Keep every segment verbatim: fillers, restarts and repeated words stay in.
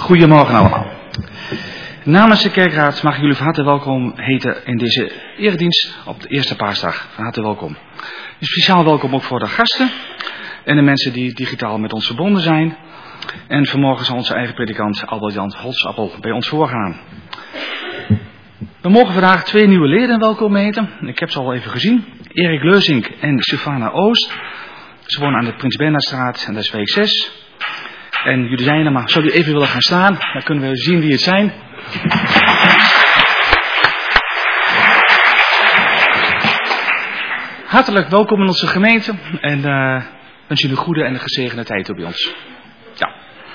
Goedemorgen allemaal. Namens de kerkraad mag ik jullie van harte welkom heten in deze eredienst op de eerste paasdag. Van harte welkom. Een speciaal welkom ook voor de gasten en de mensen die digitaal met ons verbonden zijn. En vanmorgen zal onze eigen predikant Albert-Jan Holtsappel bij ons voorgaan. We mogen vandaag twee nieuwe leden welkom heten. Ik heb ze al even gezien. Erik Leuzink en Sylvana Oost. Ze wonen aan de Prins Bernhardstraat en dat is week zes. En jullie zijn er, maar zou jullie even willen gaan staan? Dan kunnen we zien wie het zijn. Hartelijk welkom in onze gemeente. En uh, wens jullie een goede en een gezegende tijd op bij ons. Ja.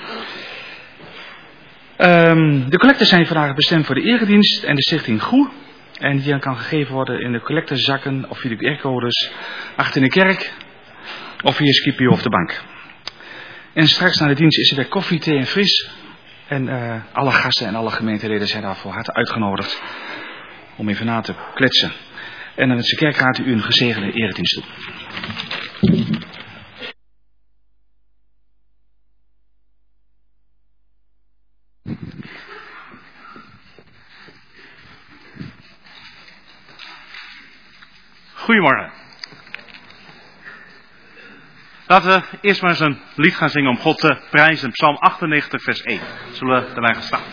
Um, de collecten zijn vandaag bestemd voor de eredienst en de stichting Goe. En die kan gegeven worden in de collectezakken of via de Q R-codes achter in de kerk. Of via Skipio of de bank. En straks na de dienst is er weer koffie, thee en fris. En uh, alle gasten en alle gemeenteleden zijn daarvoor hard uitgenodigd om even na te kletsen. En dan wens de kerkraad u een gezegende eredienst toe. Goedemorgen. Laten we eerst maar eens een lied gaan zingen om God te prijzen. Psalm achtennegentig vers één. Zullen we daarbij gaan staan?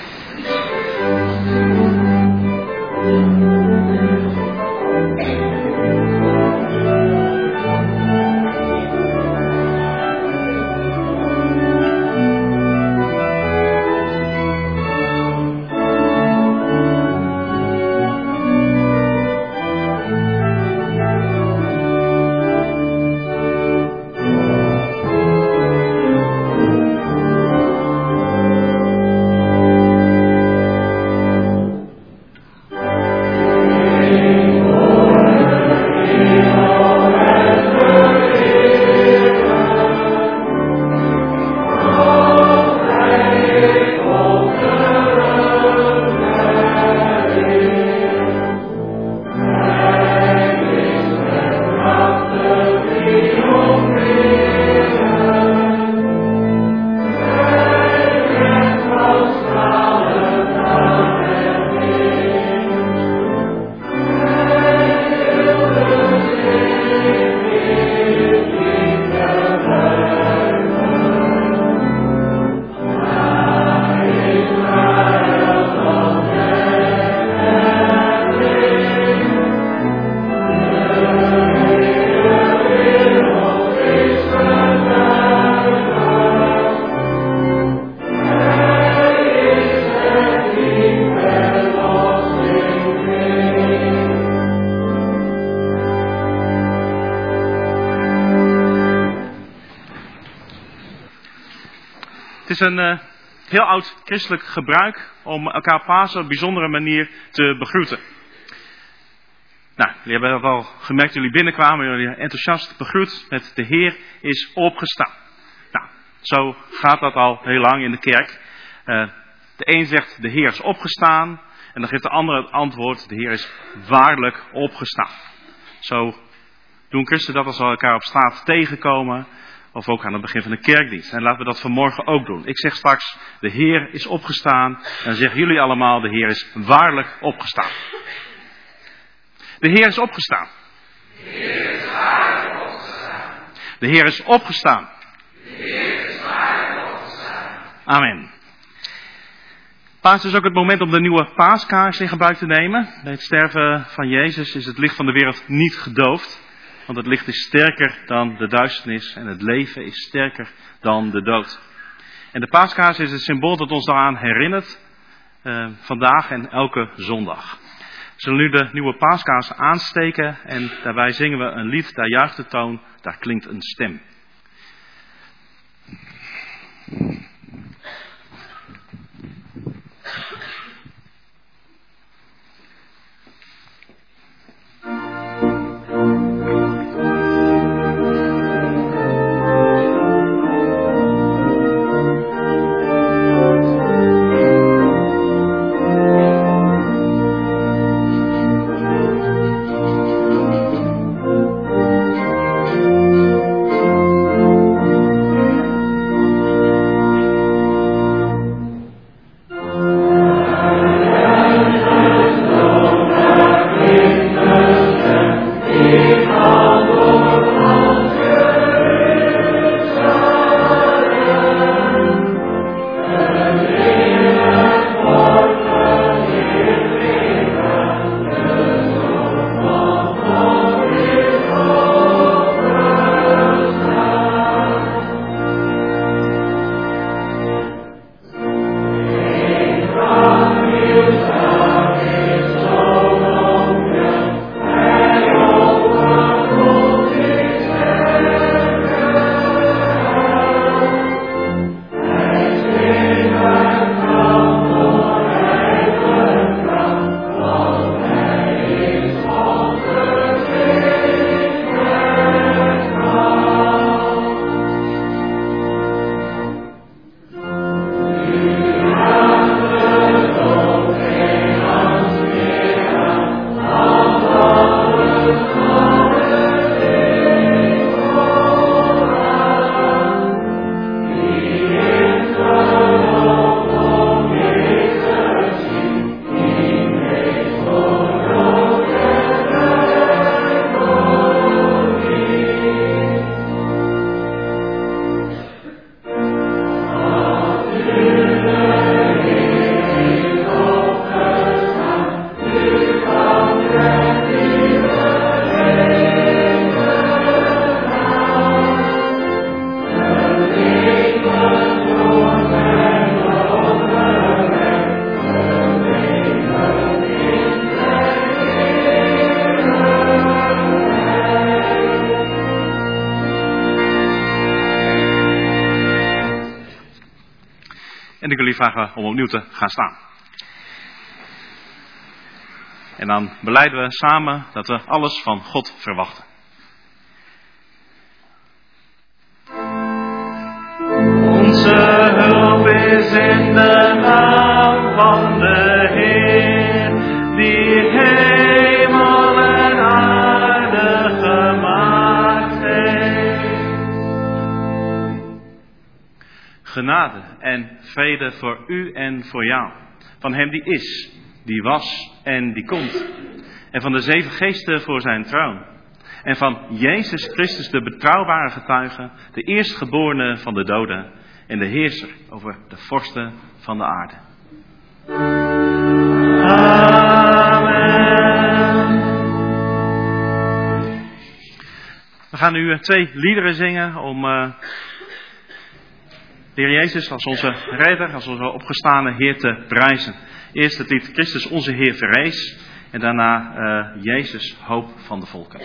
Het is een uh, heel oud christelijk gebruik om elkaar Pasen op een bijzondere manier te begroeten. Nou, jullie hebben wel gemerkt toen jullie binnenkwamen, jullie enthousiast begroet met de Heer is opgestaan. Nou, zo gaat dat al heel lang in de kerk. Uh, de een zegt de Heer is opgestaan en dan geeft de ander het antwoord de Heer is waarlijk opgestaan. Zo doen christenen dat als we elkaar op straat tegenkomen. Of ook aan het begin van de kerkdienst. En laten we dat vanmorgen ook doen. Ik zeg straks, de Heer is opgestaan. En dan zeggen jullie allemaal, de Heer is waarlijk opgestaan. De Heer is opgestaan. De Heer is waarlijk opgestaan. De Heer is opgestaan. De Heer is waarlijk opgestaan. Amen. Paas is ook het moment om de nieuwe paaskaars in gebruik te nemen. Bij het sterven van Jezus is het licht van de wereld niet gedoofd. Want het licht is sterker dan de duisternis en het leven is sterker dan de dood. En de paaskaars is het symbool dat ons daaraan herinnert, uh, vandaag en elke zondag. We zullen nu de nieuwe paaskaars aansteken en daarbij zingen we een lied, daar juicht de toon, daar klinkt een stem. En ik wil jullie vragen om opnieuw te gaan staan. En dan belijden we samen dat we alles van God verwachten. Onze hulp is in de naam van de Heer, die hemel en aarde gemaakt heeft. Genade en vrede voor u en voor jou. Van hem die is, die was en die komt. En van de zeven geesten voor zijn troon. En van Jezus Christus, de betrouwbare getuige, de eerstgeborene van de doden. En de heerser over de vorsten van de aarde. Amen. We gaan nu twee liederen zingen om uh, de Heer Jezus als onze redder, als onze opgestane Heer te prijzen. Eerst het lied Christus onze Heer verrees en daarna uh, Jezus hoop van de volken.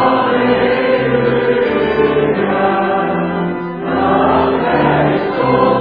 Oh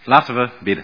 Laten we bidden.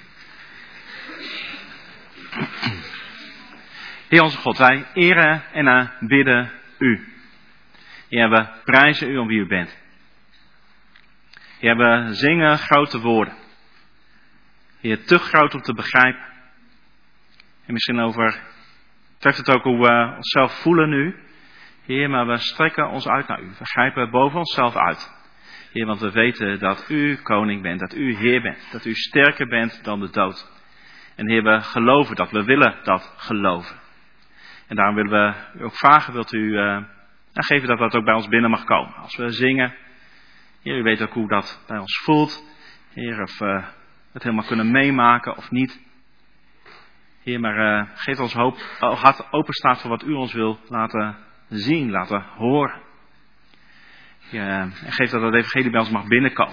Heer onze God, wij eren en aanbidden u. Heer, we prijzen u om wie u bent. Heer, we zingen grote woorden. Heer, te groot om te begrijpen. En misschien over, treft het ook hoe we onszelf voelen nu. Heer, maar we strekken ons uit naar u. We grijpen boven onszelf uit. Heer, want we weten dat u koning bent, dat u Heer bent. Dat u sterker bent dan de dood. En Heer, we geloven dat, we willen dat geloven. En daarom willen we u ook vragen, wilt u uh, geven dat dat ook bij ons binnen mag komen. Als we zingen, Heer, u weet ook hoe dat bij ons voelt. Heer, of we het helemaal kunnen meemaken of niet. Heer, maar uh, geef ons hoop, uh, hart openstaat voor wat u ons wil laten zien, laten horen. Ja, en geef dat het evangelie bij ons mag binnenkomen.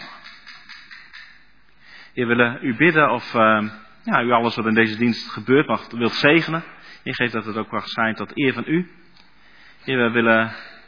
Heer, we willen u bidden of uh, ja, u alles wat in deze dienst gebeurt mag wilt zegenen. Heer, geef dat het ook mag zijn tot eer van u. Heer, we willen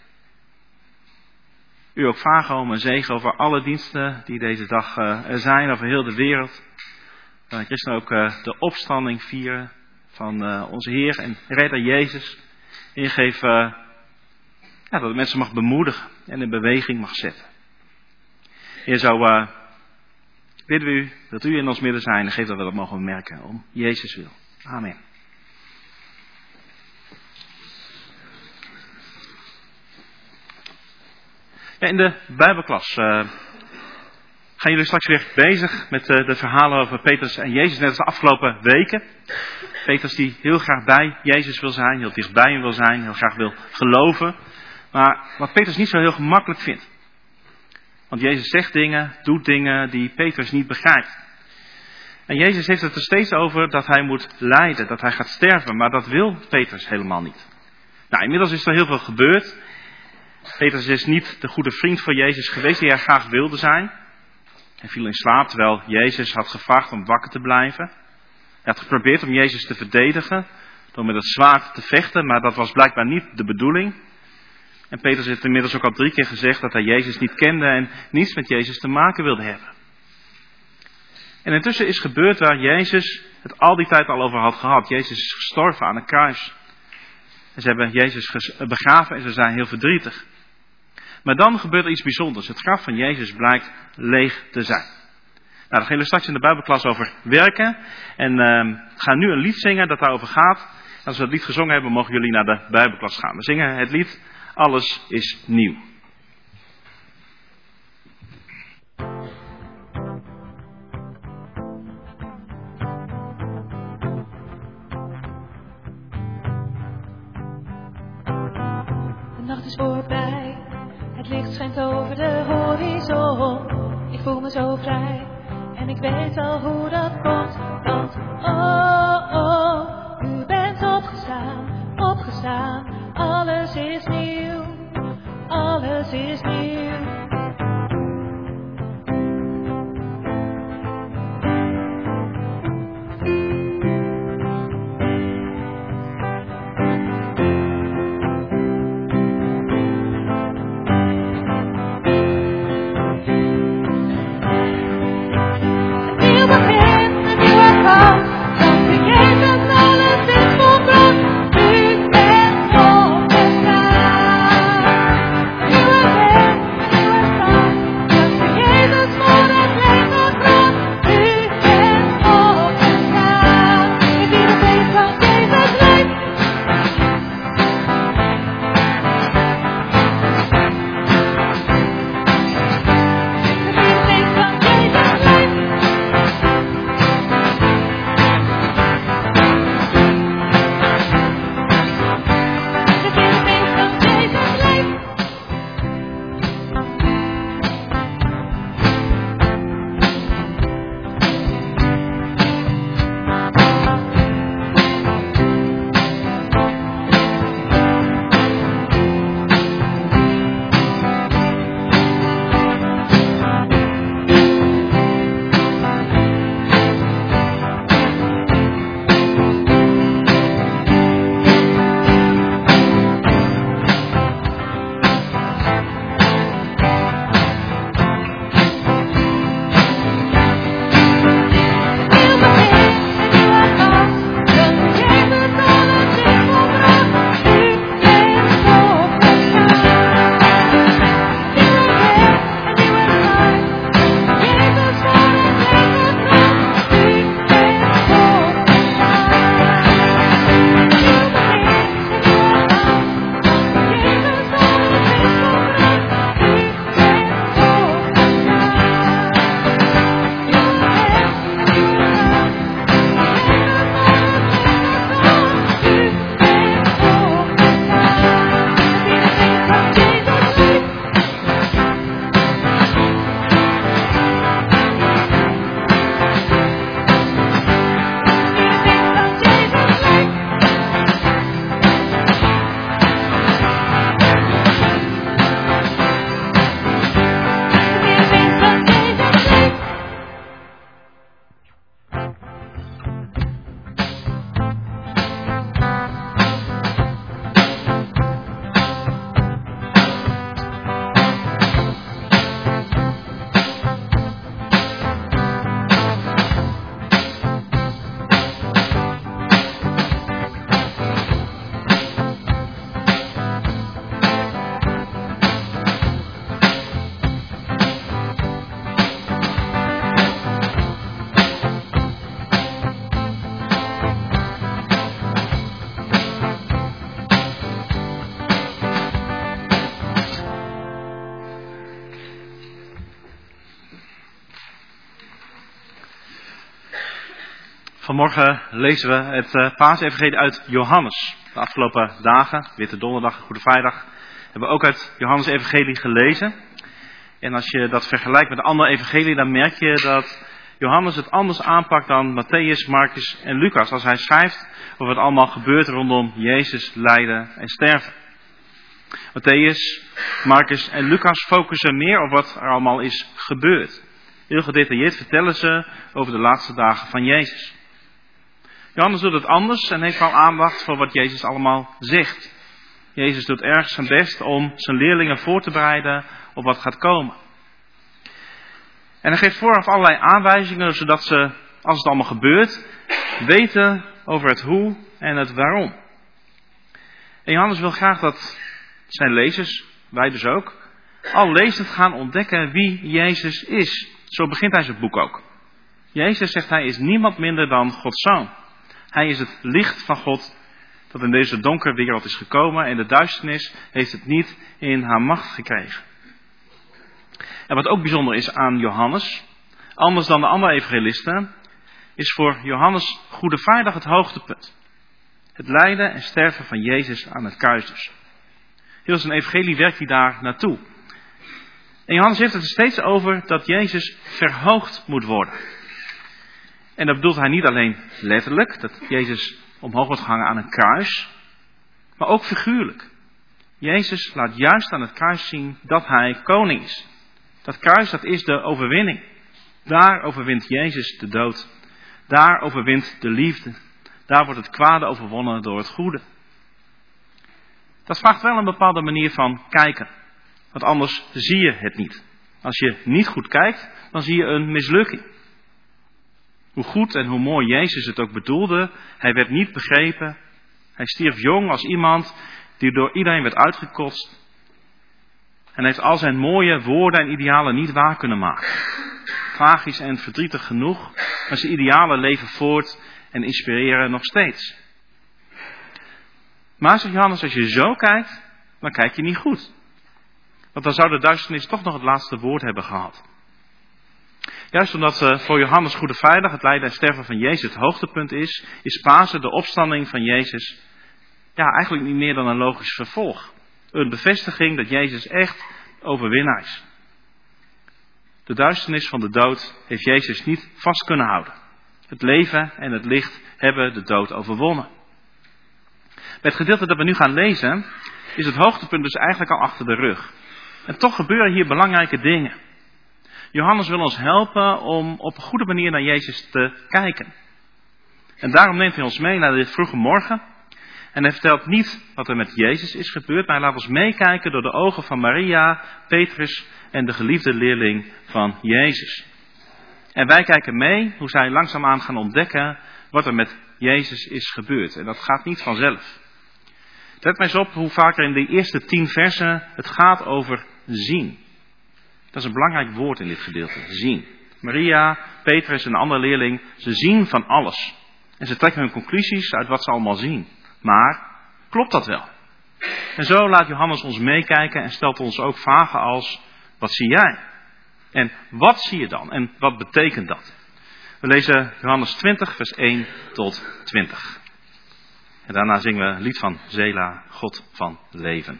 u ook vragen om een zegen over alle diensten die deze dag uh, er zijn, over heel de wereld. Dat uh, christenen ook uh, de opstanding vieren van uh, onze Heer en Redder Jezus. Heer, geef uh, ja, dat het mensen mag bemoedigen en in beweging mag zetten. Heer, zo uh, bidden we u dat u in ons midden zijn en geef dat we dat mogen merken om Jezus wil. Amen. Ja, in de Bijbelklas uh, gaan jullie straks weer bezig met uh, de verhalen over Petrus en Jezus, net als de afgelopen weken. Petrus die heel graag bij Jezus wil zijn, heel dichtbij hem wil zijn, heel graag wil geloven. Maar wat Petrus niet zo heel gemakkelijk vindt. Want Jezus zegt dingen, doet dingen die Petrus niet begrijpt. En Jezus heeft het er steeds over dat hij moet lijden, dat hij gaat sterven. Maar dat wil Petrus helemaal niet. Nou, inmiddels is er heel veel gebeurd. Petrus is niet de goede vriend van Jezus geweest die hij graag wilde zijn. Hij viel in slaap terwijl Jezus had gevraagd om wakker te blijven. Hij had geprobeerd om Jezus te verdedigen door met het zwaard te vechten, maar dat was blijkbaar niet de bedoeling. En Petrus heeft inmiddels ook al drie keer gezegd dat hij Jezus niet kende en niets met Jezus te maken wilde hebben. En intussen is gebeurd waar Jezus het al die tijd al over had gehad. Jezus is gestorven aan een kruis. En ze hebben Jezus begraven en ze zijn heel verdrietig. Maar dan gebeurt er iets bijzonders. Het graf van Jezus blijkt leeg te zijn. Nou, daar gaan jullie straks in de Bijbelklas over werken. En uh, gaan nu een lied zingen dat daarover gaat. En als we het lied gezongen hebben, mogen jullie naar de Bijbelklas gaan. We zingen het lied Alles is nieuw. De nacht is voorbij, het licht schijnt over de horizon. Ik voel me zo vrij en ik weet al hoe dat komt. Want oh, oh, u bent opgestaan, opgestaan. Alles is nieuw, alles is nieuw. Thank you. Vanmorgen lezen we het uh, Paasevangelie uit Johannes. De afgelopen dagen, Witte Donderdag en Goede Vrijdag, hebben we ook uit Johannes Evangelie gelezen. En als je dat vergelijkt met de andere evangelie, dan merk je dat Johannes het anders aanpakt dan Matthäus, Marcus en Lucas. Als hij schrijft over wat allemaal gebeurt rondom Jezus lijden en sterven. Matthäus, Marcus en Lucas focussen meer op wat er allemaal is gebeurd. Heel gedetailleerd vertellen ze over de laatste dagen van Jezus. Johannes doet het anders en heeft vooral aandacht voor wat Jezus allemaal zegt. Jezus doet erg zijn best om zijn leerlingen voor te bereiden op wat gaat komen. En hij geeft vooraf allerlei aanwijzingen, zodat ze, als het allemaal gebeurt, weten over het hoe en het waarom. En Johannes wil graag dat zijn lezers, wij dus ook, al lezend gaan ontdekken wie Jezus is. Zo begint hij zijn boek ook. Jezus, zegt hij, is niemand minder dan Gods Zoon. Hij is het licht van God dat in deze donkere wereld is gekomen en de duisternis heeft het niet in haar macht gekregen. En wat ook bijzonder is aan Johannes, anders dan de andere evangelisten, is voor Johannes Goede Vrijdag het hoogtepunt. Het lijden en sterven van Jezus aan het kruis dus. Heel zijn evangelie werkt hij daar naartoe. En Johannes heeft het er steeds over dat Jezus verhoogd moet worden. En dat bedoelt hij niet alleen letterlijk, dat Jezus omhoog wordt gehangen aan een kruis, maar ook figuurlijk. Jezus laat juist aan het kruis zien dat hij koning is. Dat kruis, dat is de overwinning. Daar overwint Jezus de dood. Daar overwint de liefde. Daar wordt het kwade overwonnen door het goede. Dat vraagt wel een bepaalde manier van kijken. Want anders zie je het niet. Als je niet goed kijkt, dan zie je een mislukking. Hoe goed en hoe mooi Jezus het ook bedoelde, hij werd niet begrepen. Hij stierf jong als iemand die door iedereen werd uitgekotst. En heeft al zijn mooie woorden en idealen niet waar kunnen maken. Tragisch en verdrietig genoeg, maar zijn idealen leven voort en inspireren nog steeds. Maar, zegt Johannes, als je zo kijkt, dan kijk je niet goed. Want dan zou de duisternis toch nog het laatste woord hebben gehad. Juist omdat uh, voor Johannes Goede Vrijdag het lijden en sterven van Jezus het hoogtepunt is, is Pasen, de opstanding van Jezus, ja, eigenlijk niet meer dan een logisch vervolg. Een bevestiging dat Jezus echt overwinnaar is. De duisternis van de dood heeft Jezus niet vast kunnen houden. Het leven en het licht hebben de dood overwonnen. Bij het gedeelte dat we nu gaan lezen, is het hoogtepunt dus eigenlijk al achter de rug. En toch gebeuren hier belangrijke dingen. Johannes wil ons helpen om op een goede manier naar Jezus te kijken. En daarom neemt hij ons mee naar dit vroege morgen. En hij vertelt niet wat er met Jezus is gebeurd, maar hij laat ons meekijken door de ogen van Maria, Petrus en de geliefde leerling van Jezus. En wij kijken mee hoe zij langzaamaan gaan ontdekken wat er met Jezus is gebeurd. En dat gaat niet vanzelf. Let maar eens op hoe vaak er in de eerste tien versen het gaat over zien. Dat is een belangrijk woord in dit gedeelte, zien. Maria, Petrus en een andere leerling, ze zien van alles. En ze trekken hun conclusies uit wat ze allemaal zien. Maar, klopt dat wel? En zo laat Johannes ons meekijken en stelt ons ook vragen als, wat zie jij? En wat zie je dan? En wat betekent dat? We lezen Johannes twintig, vers één tot twintig. En daarna zingen we een lied van Zela, God van leven.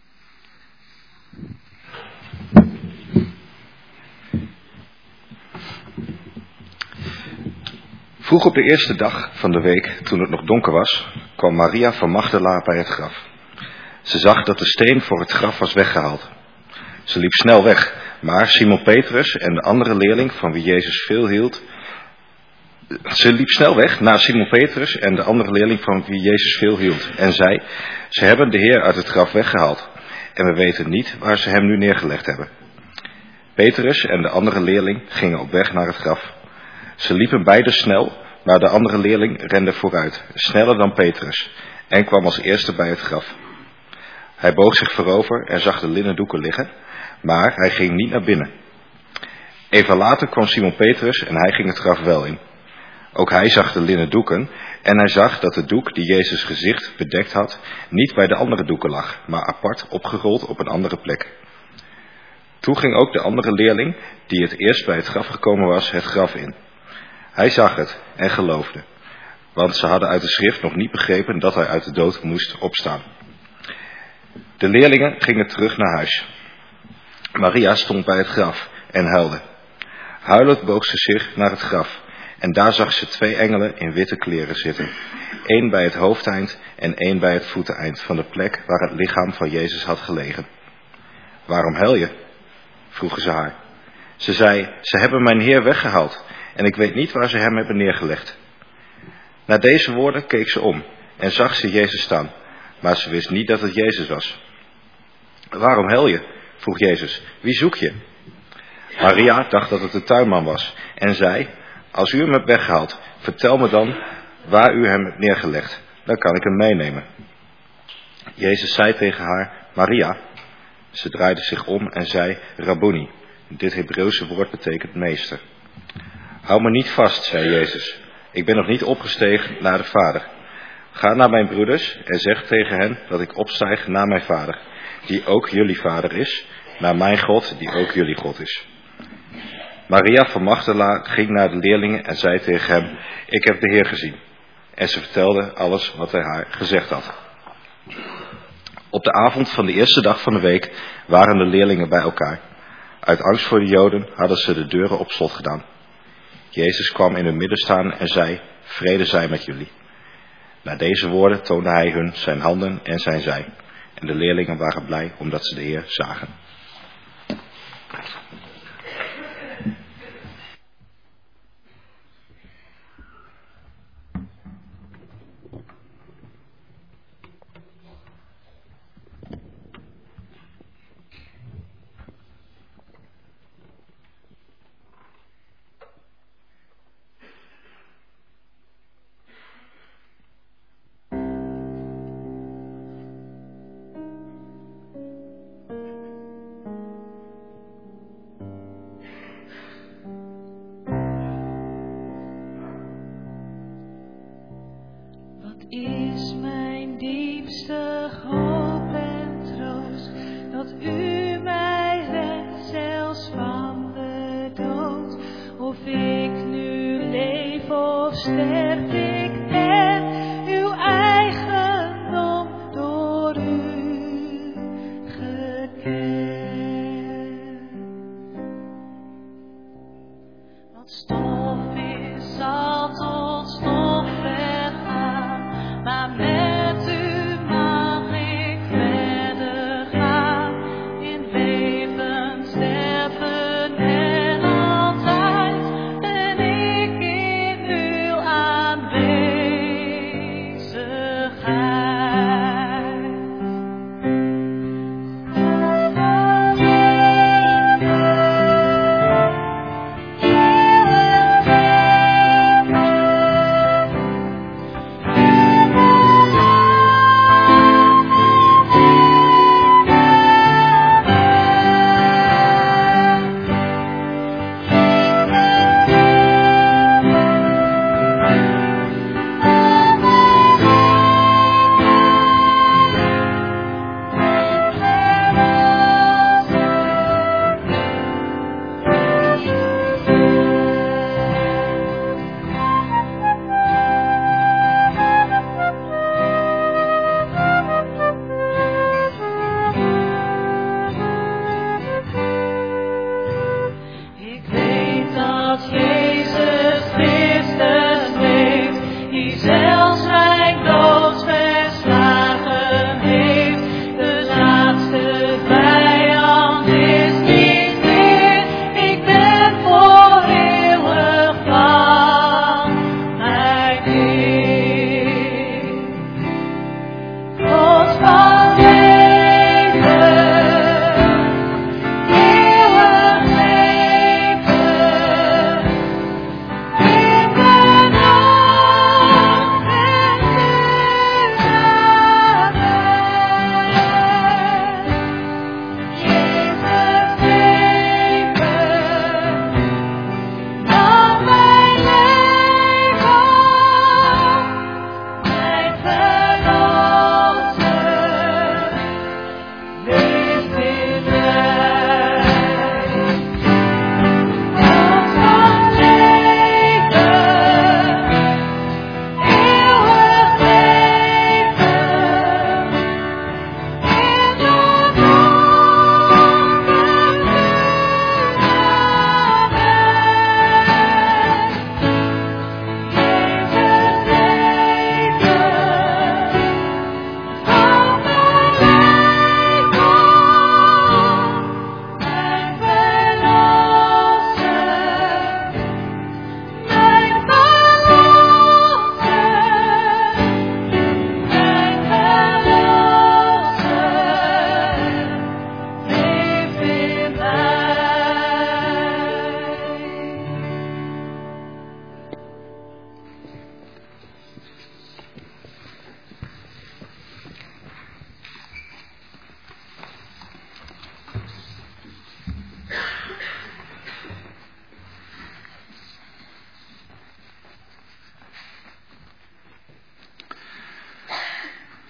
Vroeg op de eerste dag van de week, toen het nog donker was, kwam Maria van Magdala bij het graf. Ze zag dat de steen voor het graf was weggehaald. Ze liep snel weg, maar Simon Petrus en de andere leerling van wie Jezus veel hield... Ze liep snel weg naar Simon Petrus en de andere leerling van wie Jezus veel hield. En zei, ze hebben de Heer uit het graf weggehaald. En we weten niet waar ze hem nu neergelegd hebben. Petrus en de andere leerling gingen op weg naar het graf. Ze liepen beide snel, maar de andere leerling rende vooruit, sneller dan Petrus, en kwam als eerste bij het graf. Hij boog zich voorover en zag de linnen doeken liggen, maar hij ging niet naar binnen. Even later kwam Simon Petrus en hij ging het graf wel in. Ook hij zag de linnen doeken en hij zag dat de doek die Jezus' gezicht bedekt had, niet bij de andere doeken lag, maar apart opgerold op een andere plek. Toen ging ook de andere leerling, die het eerst bij het graf gekomen was, het graf in. Hij zag het en geloofde, want ze hadden uit de schrift nog niet begrepen dat hij uit de dood moest opstaan. De leerlingen gingen terug naar huis. Maria stond bij het graf en huilde. Huilend boog ze zich naar het graf en daar zag ze twee engelen in witte kleren zitten. Eén bij het hoofdeind en één bij het voeteneind van de plek waar het lichaam van Jezus had gelegen. Waarom huil je? Vroegen ze haar. Ze zei, ze hebben mijn Heer weggehaald en ik weet niet waar ze hem hebben neergelegd. Na deze woorden keek ze om en zag ze Jezus staan, maar ze wist niet dat het Jezus was. Waarom huil je? Vroeg Jezus. Wie zoek je? Maria dacht dat het de tuinman was en zei, als u hem hebt weggehaald, vertel me dan waar u hem hebt neergelegd. Dan kan ik hem meenemen. Jezus zei tegen haar, Maria. Ze draaide zich om en zei, Rabboni. Dit Hebreeuwse woord betekent meester. Hou me niet vast, zei Jezus. Ik ben nog niet opgestegen naar de Vader. Ga naar mijn broeders en zeg tegen hen dat ik opstijg naar mijn Vader, die ook jullie Vader is, naar mijn God, die ook jullie God is. Maria van Magdala ging naar de leerlingen en zei tegen hem, ik heb de Heer gezien. En ze vertelde alles wat hij haar gezegd had. Op de avond van de eerste dag van de week waren de leerlingen bij elkaar. Uit angst voor de Joden hadden ze de deuren op slot gedaan. Jezus kwam in hun midden staan en zei, vrede zij met jullie. Na deze woorden toonde hij hun zijn handen en zijn zij. En de leerlingen waren blij omdat ze de Heer zagen. Is mijn diepste hoop en troost, dat u mij redt, zelfs van de dood. Of ik nu leef of sterf, ik ben uw eigendom door u gekend. Want stof is zal tot stof vergaan, maar met u mag ik verder gaan, in leven, sterven en altijd ben ik in uw aanwezigheid.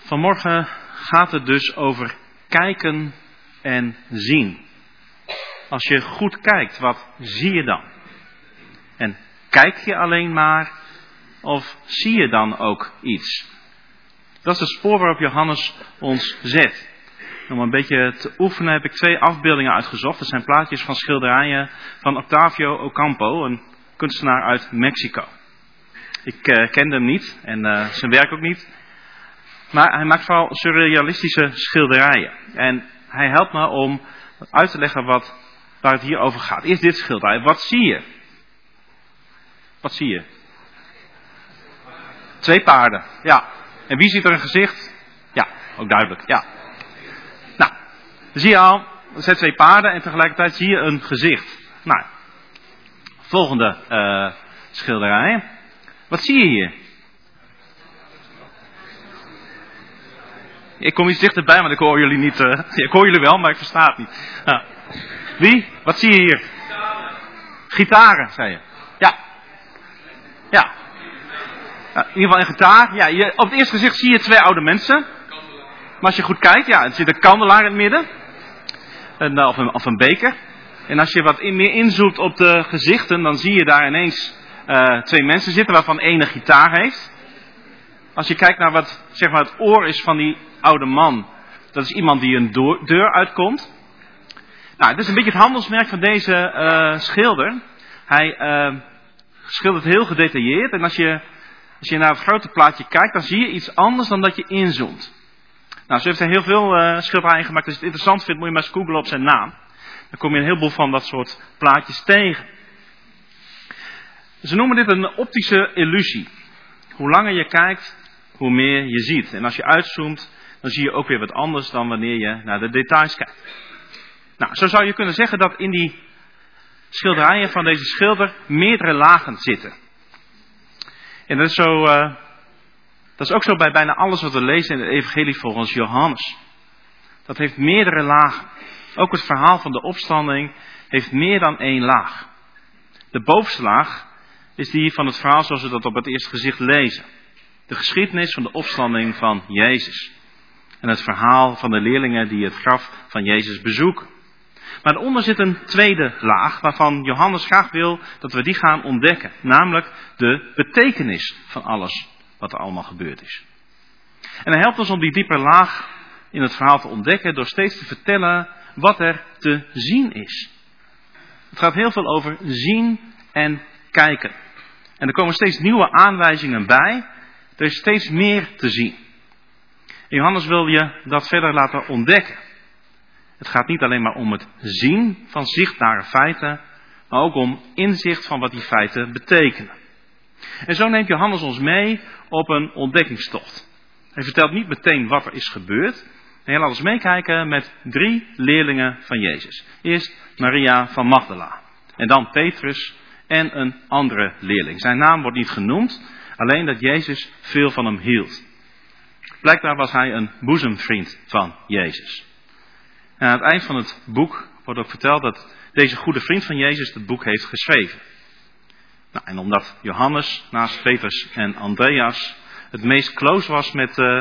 Vanmorgen gaat het dus over kijken en zien. Als je goed kijkt, wat zie je dan? En kijk je alleen maar of zie je dan ook iets? Dat is het spoor waarop Johannes ons zet. Om een beetje te oefenen heb ik twee afbeeldingen uitgezocht. Dat zijn plaatjes van schilderijen van Octavio Ocampo, een kunstenaar uit Mexico. Ik uh, kende hem niet en uh, zijn werk ook niet. Maar hij maakt vooral surrealistische schilderijen. En hij helpt me om uit te leggen wat, waar het hier over gaat. Eerst dit schilderij. Wat zie je? Wat zie je? Twee paarden. Ja. En wie ziet er een gezicht? Ja, ook duidelijk. Ja. Nou, dan zie je al, er zijn twee paarden en tegelijkertijd zie je een gezicht. Nou, volgende uh, schilderij. Wat zie je hier? Ik kom iets dichterbij, want ik hoor jullie niet. Uh, ik hoor jullie wel, maar ik versta het niet. Nou. Wie? Wat zie je hier? Gitaren, zei je. Ja. Ja. Uh, in ieder geval een gitaar. Ja, je, op het eerste gezicht zie je twee oude mensen. Maar als je goed kijkt, ja, er zit een kandelaar in het midden. Een, of, een, of een beker. En als je wat in, meer inzoomt op de gezichten, dan zie je daar ineens uh, twee mensen zitten waarvan één een gitaar heeft. Als je kijkt naar wat zeg maar, het oor is van die oude man, dat is iemand die een deur, deur uitkomt. Nou, het is een beetje het handelsmerk van deze uh, schilder. Hij uh, schildert heel gedetailleerd. En als je, als je naar het grote plaatje kijkt, dan zie je iets anders dan dat je inzoomt. Nou, zo heeft hij heel veel uh, schilderijen gemaakt. Als je het interessant vindt, moet je maar eens googlen op zijn naam. Dan kom je een heleboel van dat soort plaatjes tegen. Ze noemen dit een optische illusie. Hoe langer je kijkt, hoe meer je ziet. En als je uitzoomt, dan zie je ook weer wat anders dan wanneer je naar de details kijkt. Nou, zo zou je kunnen zeggen dat in die schilderijen van deze schilder meerdere lagen zitten. En dat is, zo, uh, dat is ook zo bij bijna alles wat we lezen in het evangelie volgens Johannes. Dat heeft meerdere lagen. Ook het verhaal van de opstanding heeft meer dan één laag. De bovenste laag is die van het verhaal zoals we dat op het eerste gezicht lezen. De geschiedenis van de opstanding van Jezus. En het verhaal van de leerlingen die het graf van Jezus bezoeken. Maar daaronder zit een tweede laag waarvan Johannes graag wil dat we die gaan ontdekken. Namelijk de betekenis van alles wat er allemaal gebeurd is. En hij helpt ons om die diepe laag in het verhaal te ontdekken door steeds te vertellen wat er te zien is. Het gaat heel veel over zien en kijken. En er komen steeds nieuwe aanwijzingen bij. Er is steeds meer te zien. En Johannes wil je dat verder laten ontdekken. Het gaat niet alleen maar om het zien van zichtbare feiten, maar ook om inzicht van wat die feiten betekenen. En zo neemt Johannes ons mee op een ontdekkingstocht. Hij vertelt niet meteen wat er is gebeurd. Hij laat ons meekijken met drie leerlingen van Jezus. Eerst Maria van Magdala. En dan Petrus en een andere leerling. Zijn naam wordt niet genoemd, alleen dat Jezus veel van hem hield. Blijkbaar was hij een boezemvriend van Jezus. En aan het eind van het boek wordt ook verteld dat deze goede vriend van Jezus het boek heeft geschreven. Nou, en omdat Johannes naast Petrus en Andreas het meest close was met, uh,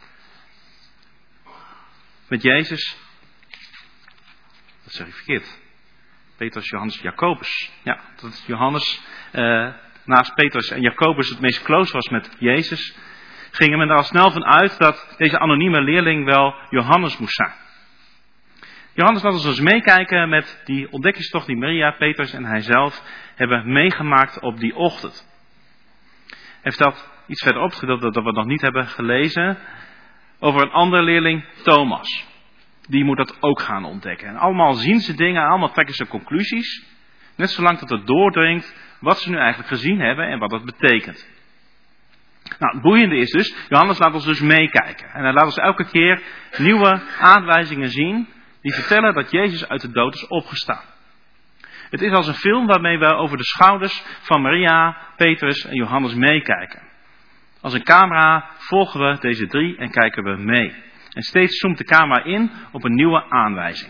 met Jezus. Dat zeg ik verkeerd. Petrus, Johannes, Jacobus. Ja, dat is Johannes uh, naast Petrus en Jacobus het meest close was met Jezus. Ging men er al snel van uit dat deze anonieme leerling wel Johannes moest zijn. Johannes laat ons dus meekijken met die ontdekkingstocht die Maria, Petrus en hij zelf hebben meegemaakt op die ochtend. Hij vertelt iets verderop, dat we nog niet hebben gelezen, over een andere leerling, Thomas. Die moet dat ook gaan ontdekken. En allemaal zien ze dingen, allemaal trekken ze conclusies. Net zolang dat het doordringt wat ze nu eigenlijk gezien hebben en wat dat betekent. Nou, het boeiende is dus, Johannes laat ons dus meekijken. En hij laat ons elke keer nieuwe aanwijzingen zien die vertellen dat Jezus uit de dood is opgestaan. Het is als een film waarmee we over de schouders van Maria, Petrus en Johannes meekijken. Als een camera volgen we deze drie en kijken we mee. En steeds zoomt de camera in op een nieuwe aanwijzing.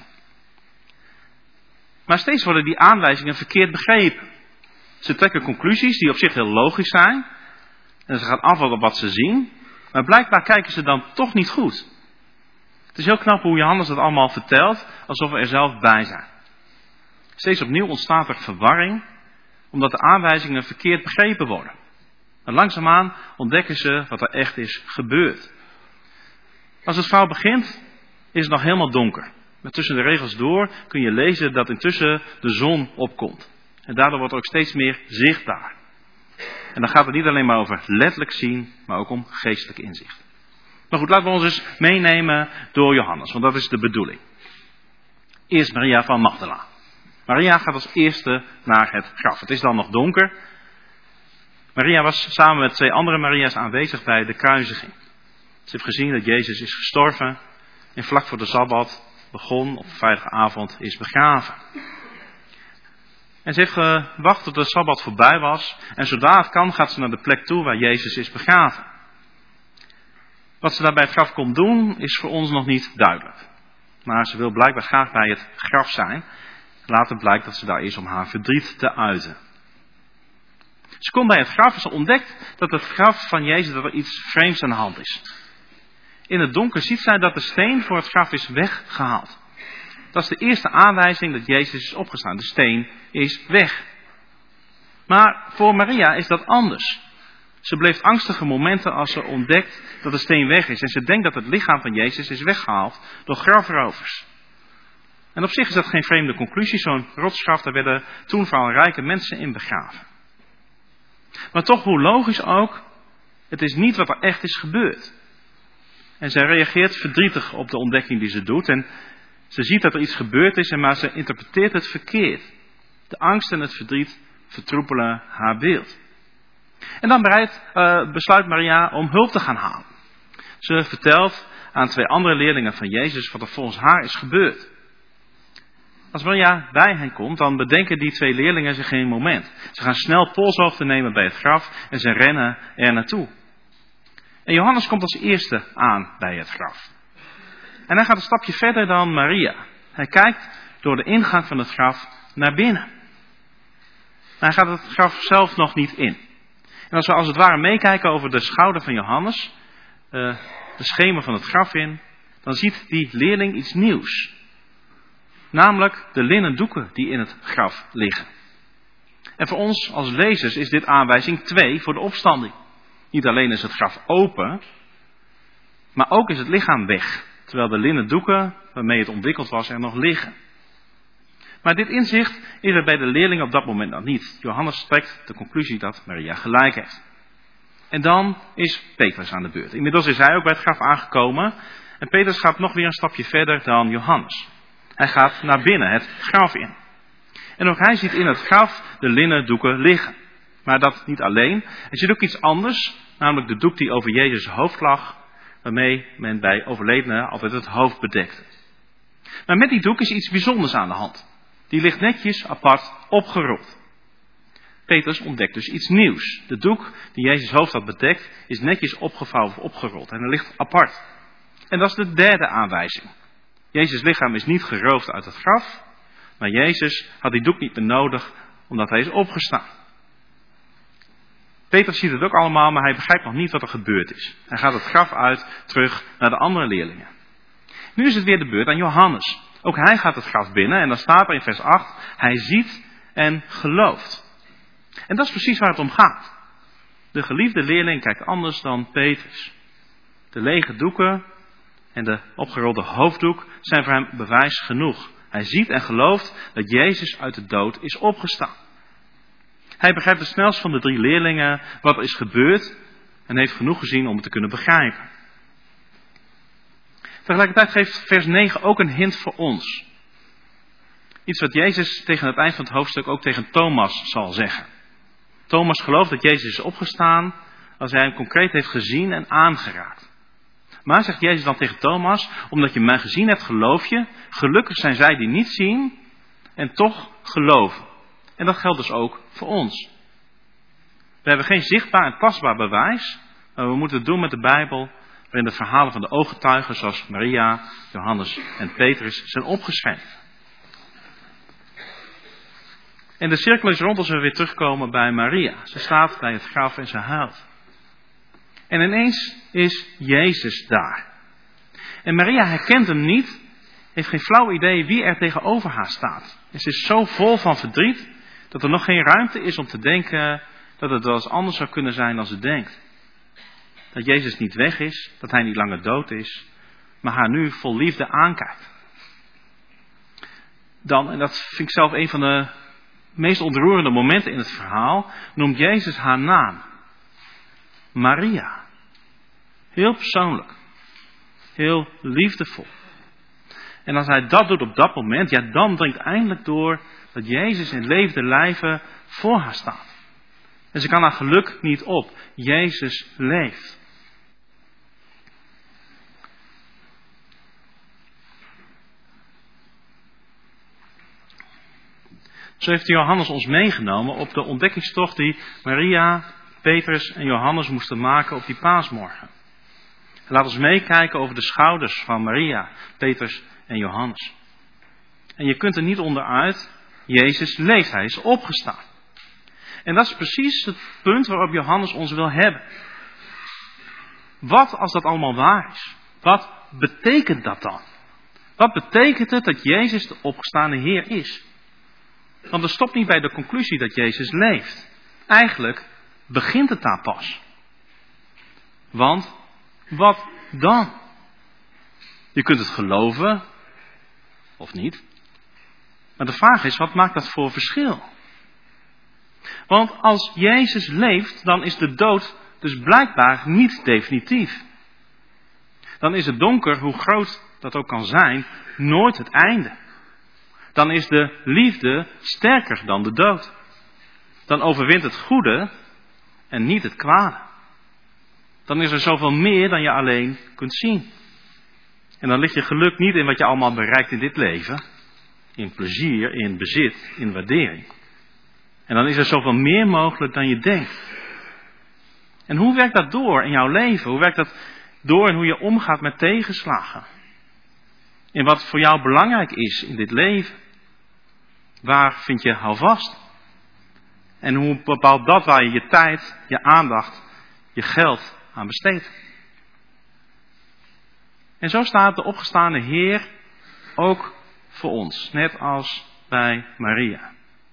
Maar steeds worden die aanwijzingen verkeerd begrepen. Ze trekken conclusies die op zich heel logisch zijn. En ze gaan af op wat ze zien. Maar blijkbaar kijken ze dan toch niet goed. Het is heel knap hoe Johannes dat allemaal vertelt, alsof we er zelf bij zijn. Steeds opnieuw ontstaat er verwarring, omdat de aanwijzingen verkeerd begrepen worden. En langzaamaan ontdekken ze wat er echt is gebeurd. Als het verhaal begint, is het nog helemaal donker. Maar tussen de regels door kun je lezen dat intussen de zon opkomt. En daardoor wordt er ook steeds meer zichtbaar. En dan gaat het niet alleen maar over letterlijk zien, maar ook om geestelijk inzicht. Maar goed, laten we ons eens meenemen door Johannes, want dat is de bedoeling. Eerst Maria van Magdala. Maria gaat als eerste naar het graf. Het is dan nog donker. Maria was samen met twee andere Maria's aanwezig bij de kruisiging. Ze heeft gezien dat Jezus is gestorven en vlak voor de Sabbat begon, op de vrijdag avond, is begraven. En ze heeft gewacht tot de Sabbat voorbij was en zodra het kan gaat ze naar de plek toe waar Jezus is begraven. Wat ze daar bij het graf komt doen is voor ons nog niet duidelijk. Maar ze wil blijkbaar graag bij het graf zijn. Later blijkt dat ze daar is om haar verdriet te uiten. Ze komt bij het graf en ze ontdekt dat het graf van Jezus, dat er iets vreemds aan de hand is. In het donker ziet zij dat de steen voor het graf is weggehaald. Dat is de eerste aanwijzing dat Jezus is opgestaan. De steen is weg. Maar voor Maria is dat anders. Ze beleeft angstige momenten als ze ontdekt dat de steen weg is. En ze denkt dat het lichaam van Jezus is weggehaald door grafrovers. En op zich is dat geen vreemde conclusie. Zo'n rotsgraf, daar werden toen vooral rijke mensen in begraven. Maar toch, hoe logisch ook, het is niet wat er echt is gebeurd. En zij reageert verdrietig op de ontdekking die ze doet. En ze ziet dat er iets gebeurd is, maar ze interpreteert het verkeerd. De angst en het verdriet vertroepelen haar beeld. En dan bereid, uh, besluit Maria om hulp te gaan halen. Ze vertelt aan twee andere leerlingen van Jezus wat er volgens haar is gebeurd. Als Maria bij hen komt, dan bedenken die twee leerlingen zich geen moment. Ze gaan snel polshoogte nemen bij het graf en ze rennen er naartoe. En Johannes komt als eerste aan bij het graf. En hij gaat een stapje verder dan Maria. Hij kijkt door de ingang van het graf naar binnen. Maar hij gaat het graf zelf nog niet in. En als we als het ware meekijken over de schouder van Johannes, uh, de schemer van het graf in, dan ziet die leerling iets nieuws. Namelijk de linnen doeken die in het graf liggen. En voor ons als lezers is dit aanwijzing twee voor de opstanding. Niet alleen is het graf open, maar ook is het lichaam weg. Terwijl de linnen doeken waarmee het ontwikkeld was er nog liggen. Maar dit inzicht is er bij de leerlingen op dat moment nog niet. Johannes trekt de conclusie dat Maria gelijk heeft. En dan is Petrus aan de beurt. Inmiddels is hij ook bij het graf aangekomen. En Petrus gaat nog weer een stapje verder dan Johannes. Hij gaat naar binnen, het graf in. En ook hij ziet in het graf de linnen doeken liggen. Maar dat niet alleen. Hij ziet ook iets anders, namelijk de doek die over Jezus' hoofd lag, waarmee men bij overledenen altijd het hoofd bedekte. Maar met die doek is iets bijzonders aan de hand. Die ligt netjes apart opgerold. Petrus ontdekt dus iets nieuws. De doek die Jezus' hoofd had bedekt is netjes opgevouwen of opgerold en hij ligt apart. En dat is de derde aanwijzing. Jezus' lichaam is niet geroofd uit het graf, maar Jezus had die doek niet meer nodig omdat hij is opgestaan. Petrus ziet het ook allemaal, maar hij begrijpt nog niet wat er gebeurd is. Hij gaat het graf uit, terug naar de andere leerlingen. Nu is het weer de beurt aan Johannes. Ook hij gaat het graf binnen en dan staat er in vers acht, hij ziet en gelooft. En dat is precies waar het om gaat. De geliefde leerling kijkt anders dan Petrus. De lege doeken en de opgerolde hoofddoek zijn voor hem bewijs genoeg. Hij ziet en gelooft dat Jezus uit de dood is opgestaan. Hij begrijpt het snelst van de drie leerlingen wat er is gebeurd en heeft genoeg gezien om het te kunnen begrijpen. Tegelijkertijd geeft vers negen ook een hint voor ons. Iets wat Jezus tegen het eind van het hoofdstuk ook tegen Thomas zal zeggen. Thomas gelooft dat Jezus is opgestaan als hij hem concreet heeft gezien en aangeraakt. Maar zegt Jezus dan tegen Thomas, omdat je mij gezien hebt geloof je, gelukkig zijn zij die niet zien en toch geloven. En dat geldt dus ook voor ons. We hebben geen zichtbaar en tastbaar bewijs, maar we moeten het doen met de Bijbel, waarin de verhalen van de ooggetuigen zoals Maria, Johannes en Petrus zijn opgeschreven. En de cirkel is rond als we weer terugkomen bij Maria. Ze staat bij het graf en ze huilt. En ineens is Jezus daar. En Maria herkent hem niet, heeft geen flauw idee wie er tegenover haar staat. En ze is zo vol van verdriet dat er nog geen ruimte is om te denken dat het wel eens anders zou kunnen zijn dan ze denkt. Dat Jezus niet weg is, dat hij niet langer dood is, maar haar nu vol liefde aankijkt. Dan, en dat vind ik zelf een van de meest ontroerende momenten in het verhaal, noemt Jezus haar naam. Maria. Heel persoonlijk. Heel liefdevol. En als hij dat doet op dat moment, ja, dan dringt eindelijk door dat Jezus in levende lijve voor haar staat. En ze kan haar geluk niet op. Jezus leeft. Zo heeft Johannes ons meegenomen op de ontdekkingstocht die Maria, Petrus en Johannes moesten maken op die paasmorgen. Laat ons meekijken over de schouders van Maria, Petrus en Johannes. En je kunt er niet onderuit, Jezus leeft, hij is opgestaan. En dat is precies het punt waarop Johannes ons wil hebben. Wat als dat allemaal waar is? Wat betekent dat dan? Wat betekent het dat Jezus de opgestane Heer is? Want het stopt niet bij de conclusie dat Jezus leeft. Eigenlijk begint het daar pas. Want wat dan? Je kunt het geloven of niet. Maar de vraag is, wat maakt dat voor verschil? Want als Jezus leeft, dan is de dood dus blijkbaar niet definitief. Dan is het donker, hoe groot dat ook kan zijn, nooit het einde. Dan is de liefde sterker dan de dood. Dan overwint het goede en niet het kwade. Dan is er zoveel meer dan je alleen kunt zien. En dan ligt je geluk niet in wat je allemaal bereikt in dit leven. In plezier, in bezit, in waardering. En dan is er zoveel meer mogelijk dan je denkt. En hoe werkt dat door in jouw leven? Hoe werkt dat door in hoe je omgaat met tegenslagen? In wat voor jou belangrijk is in dit leven? Waar vind je houvast? En hoe bepaalt dat waar je je tijd, je aandacht, je geld aan besteedt? En zo staat de opgestane Heer ook voor ons, net als bij Maria.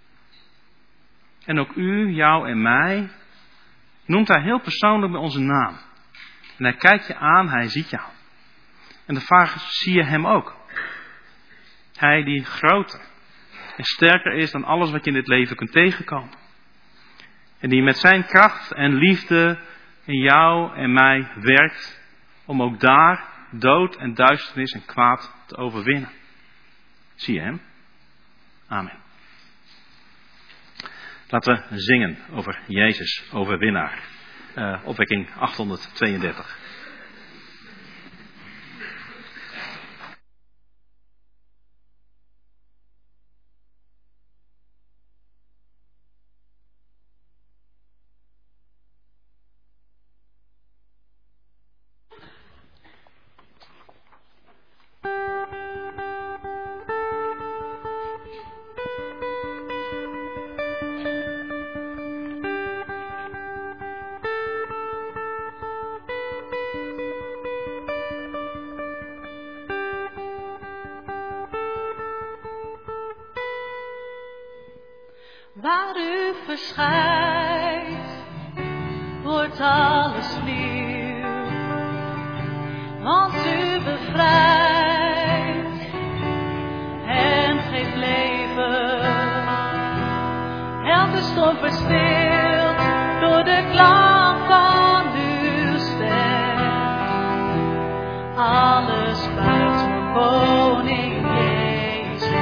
En ook u, jou en mij, noemt hij heel persoonlijk bij onze naam. En hij kijkt je aan, hij ziet jou. En de vraag is, zie je hem ook? Hij die groter en sterker is dan alles wat je in dit leven kunt tegenkomen. En die met zijn kracht en liefde in jou en mij werkt om ook daar dood en duisternis en kwaad te overwinnen. Zie je hem? Amen. Laten we zingen over Jezus, overwinnaar. Uh, opwekking achthonderdtweeëndertig. Waar u verschijnt, wordt alles nieuw. Want u bevrijdt en geeft leven. Elke storm verstilt door de klank van uw stem. Alles buigt voor koning Jezus.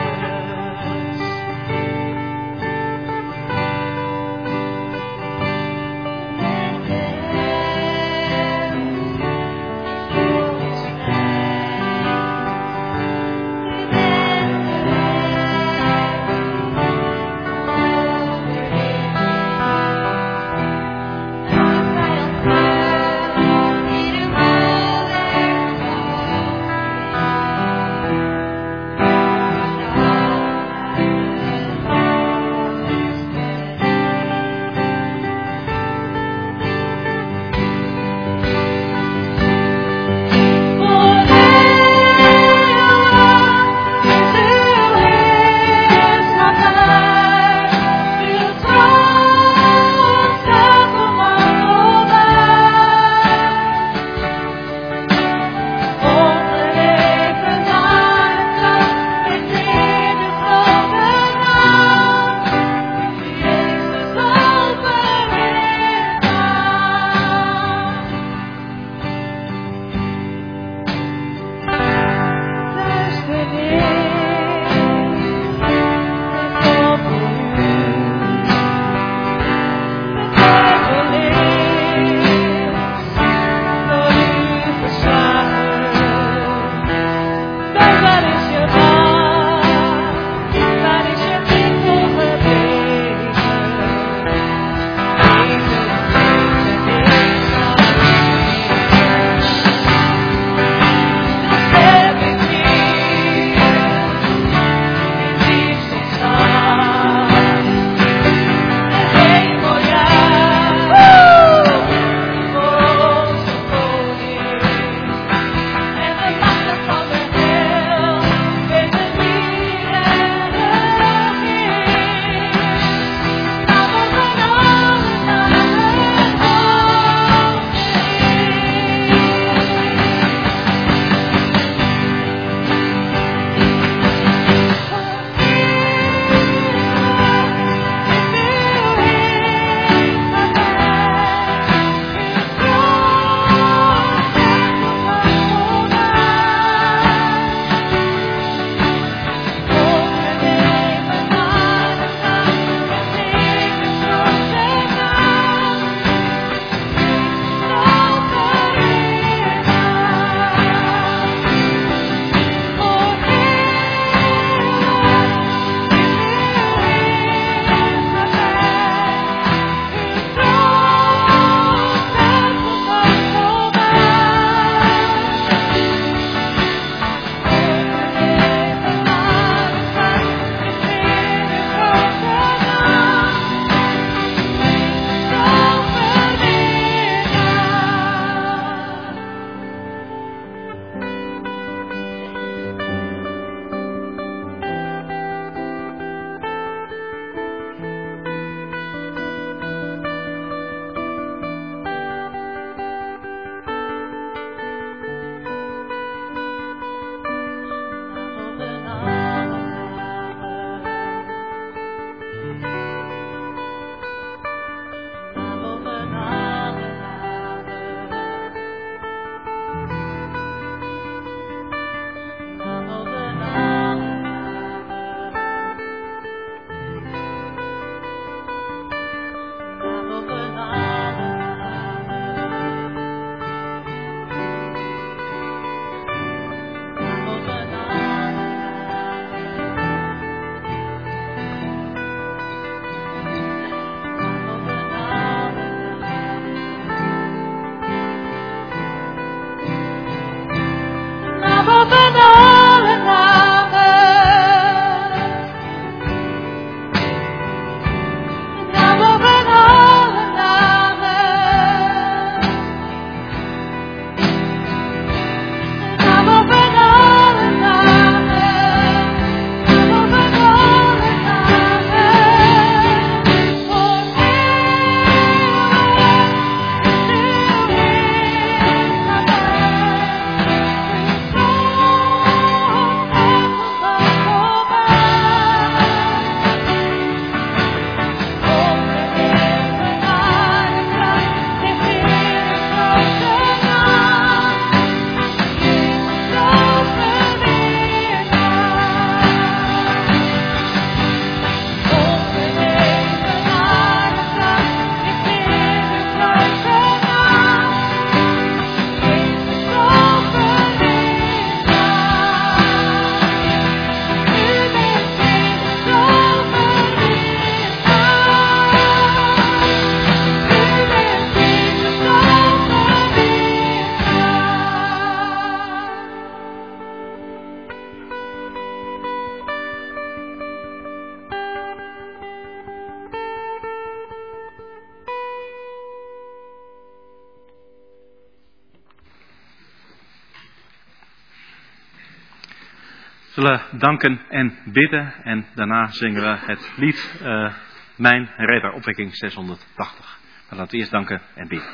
We zullen danken en bidden en daarna zingen we het lied uh, Mijn Redder, opwekking zeshonderdtachtig. Maar laten we eerst danken en bidden.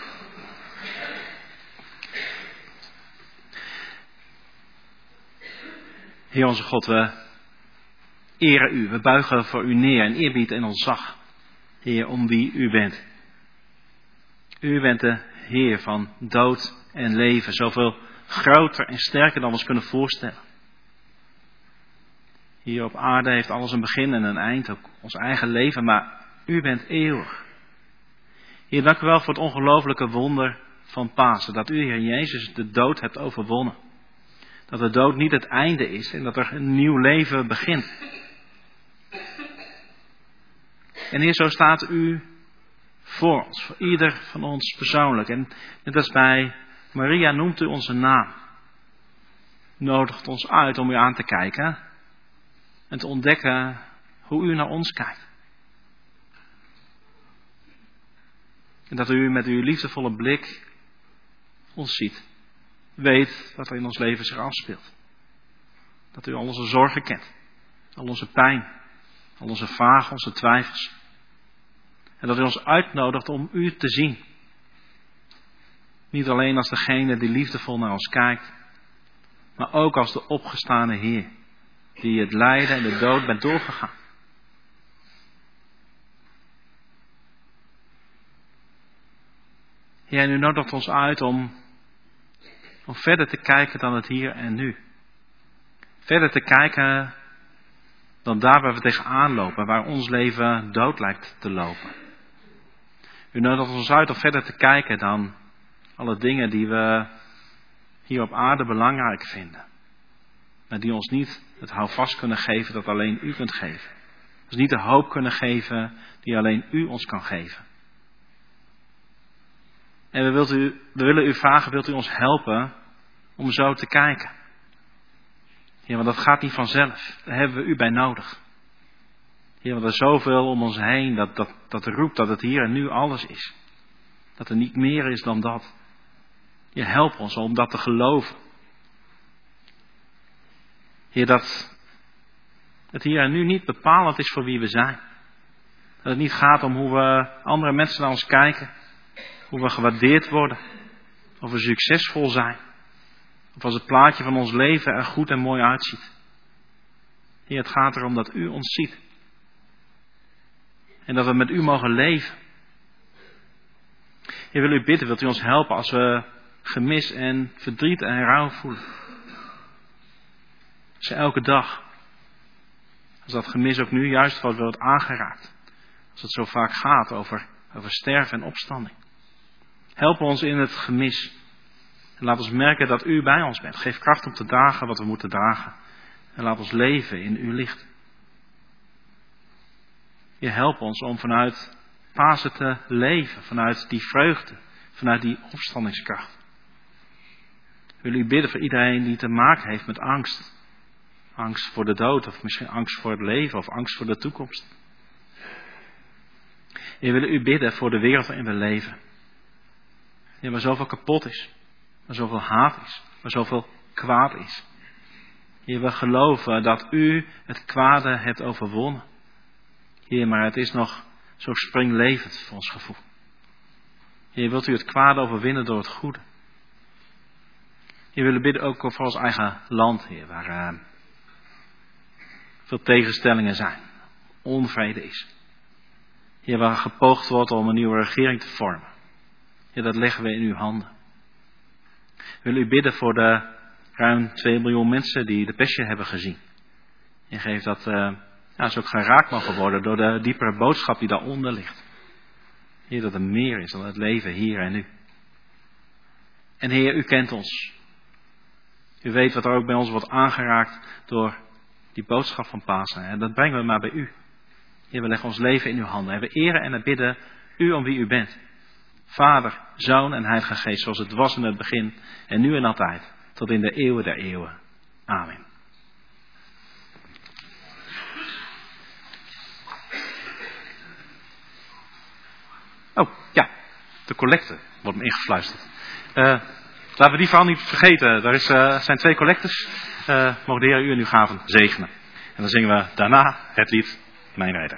Heer onze God, we eren u, we buigen voor u neer en eerbied en ontzag, Heer, om wie u bent. U bent de Heer van dood en leven, zoveel groter en sterker dan we ons kunnen voorstellen. Hier op aarde heeft alles een begin en een eind, ook ons eigen leven, maar u bent eeuwig. Heer, dank u wel voor het ongelooflijke wonder van Pasen, dat u, Heer Jezus, de dood hebt overwonnen. Dat de dood niet het einde is en dat er een nieuw leven begint. En Heer, zo staat u voor ons, voor ieder van ons persoonlijk. En net als bij Maria noemt u onze naam. Nodigt ons uit om u aan te kijken en te ontdekken hoe u naar ons kijkt. En dat u met uw liefdevolle blik ons ziet. Weet wat er in ons leven zich afspeelt. Dat u al onze zorgen kent. Al onze pijn. Al onze vragen, onze twijfels. En dat u ons uitnodigt om u te zien. Niet alleen als degene die liefdevol naar ons kijkt. Maar ook als de opgestane Heer. Die het lijden en de dood bent doorgegaan. Heer, en u nodigt ons uit om, om verder te kijken dan het hier en nu. Verder te kijken dan daar waar we tegenaan lopen, waar ons leven dood lijkt te lopen. U nodigt ons uit om verder te kijken dan alle dingen die we hier op aarde belangrijk vinden. Maar die ons niet het houvast kunnen geven dat alleen u kunt geven. Dus niet de hoop kunnen geven die alleen u ons kan geven. En we, wilt u, we willen u vragen, wilt u ons helpen om zo te kijken? Ja, want dat gaat niet vanzelf. Daar hebben we u bij nodig. Ja, want er is zoveel om ons heen dat, dat, dat roept dat het hier en nu alles is. Dat er niet meer is dan dat. Je helpt ons om dat te geloven. Heer, dat het hier en nu niet bepalend is voor wie we zijn. Dat het niet gaat om hoe we andere mensen naar ons kijken. Hoe we gewaardeerd worden. Of we succesvol zijn. Of als het plaatje van ons leven er goed en mooi uitziet. Heer, het gaat erom dat u ons ziet. En dat we met u mogen leven. Heer, wil u bidden, wilt u ons helpen als we gemis en verdriet en rouw voelen. Als elke dag. Als dat gemis ook nu juist wordt aangeraakt. Als het zo vaak gaat over, over sterven en opstanding. Help ons in het gemis. En laat ons merken dat u bij ons bent. Geef kracht om te dragen wat we moeten dragen. En laat ons leven in uw licht. Je helpt ons om vanuit Pasen te leven. Vanuit die vreugde. Vanuit die opstandingskracht. Ik wil u bidden voor iedereen die te maken heeft met angst. Angst voor de dood. Of misschien angst voor het leven. Of angst voor de toekomst. We willen u bidden voor de wereld waarin we leven. Ja, waar zoveel kapot is. Waar zoveel haat is. Waar zoveel kwaad is. Heer, we geloven dat u het kwade hebt overwonnen. Heer, maar het is nog zo springlevend voor ons gevoel. Heer, wilt u het kwade overwinnen door het goede. Heer, we willen bidden ook voor ons eigen land, Heer, waar uh, veel tegenstellingen zijn. Onvrede is. Heer, waar gepoogd wordt om een nieuwe regering te vormen. Heer, dat leggen we in uw handen. We willen u bidden voor de ruim twee miljoen mensen die de Passion hebben gezien. En geef dat uh, ja, ze ook geraakt mogen worden door de diepere boodschap die daaronder ligt. Heer, dat er meer is dan het leven hier en nu. En Heer, u kent ons. U weet wat er ook bij ons wordt aangeraakt door die boodschap van Pasen. En dat brengen we maar bij u. Heer, we leggen ons leven in uw handen. En we eren en we bidden u om wie u bent. Vader, Zoon en Heilige Geest, zoals het was in het begin en nu en altijd, tot in de eeuwen der eeuwen. Amen. Oh, ja, de collecte wordt me ingefluisterd. Uh, Laten we die vooral niet vergeten. Er is, uh, zijn twee collectes. Uh, mogen de Heer u en uw gaven zegenen. En dan zingen we daarna het lied Mijn Redder.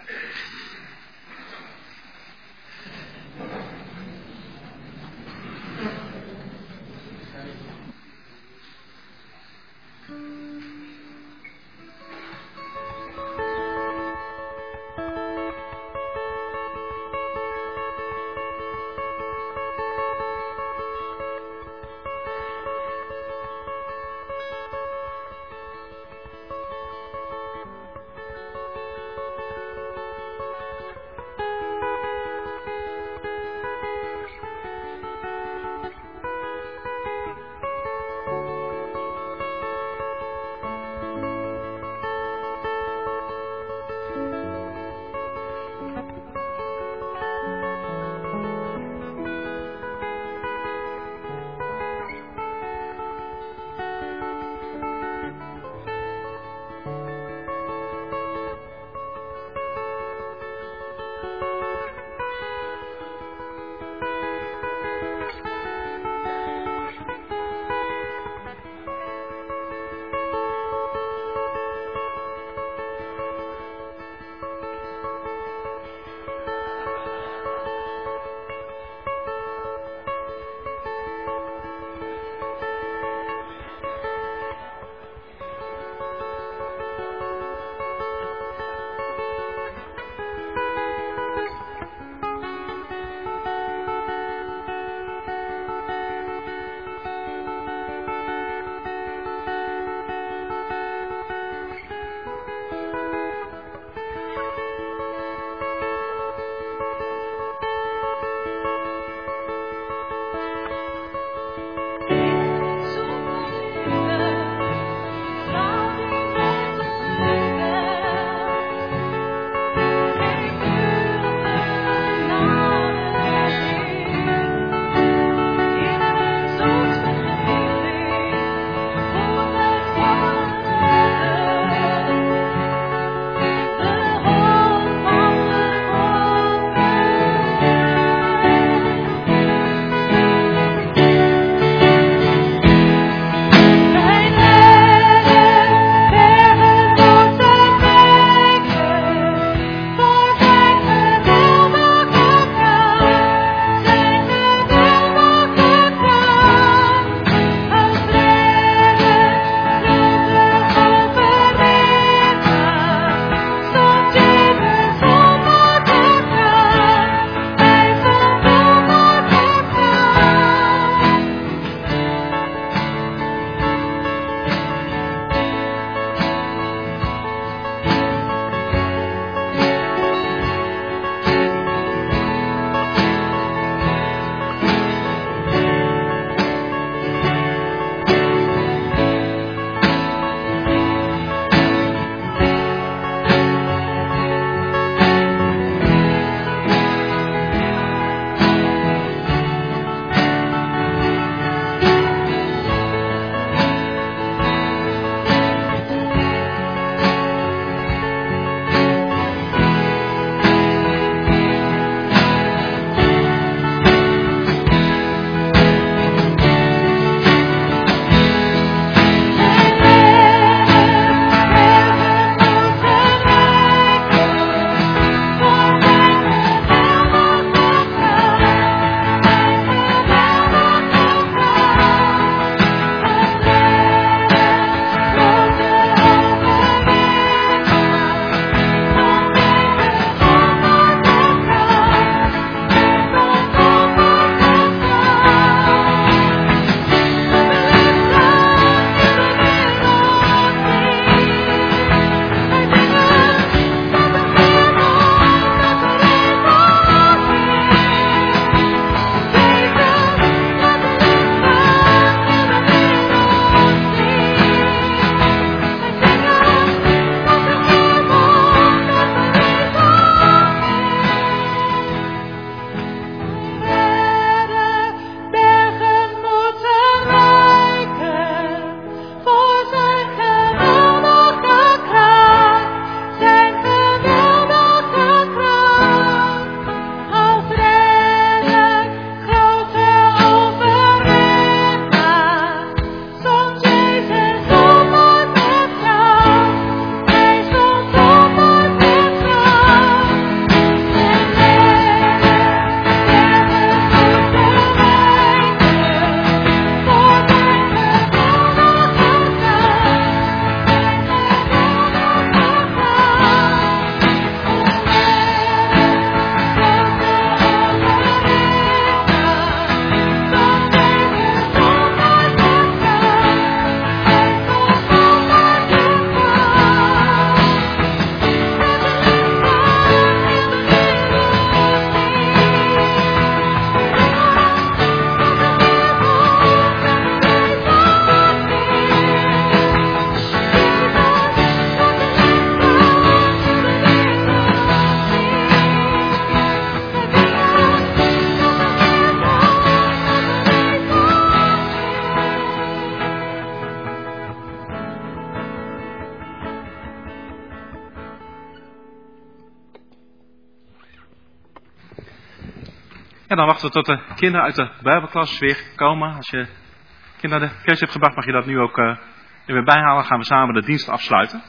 Ja, dan wachten we tot de kinderen uit de Bijbelklas weer komen. Als je kinderen naar de kerk hebt gebracht, mag je dat nu ook uh, er weer bijhalen. Dan gaan we samen de dienst afsluiten.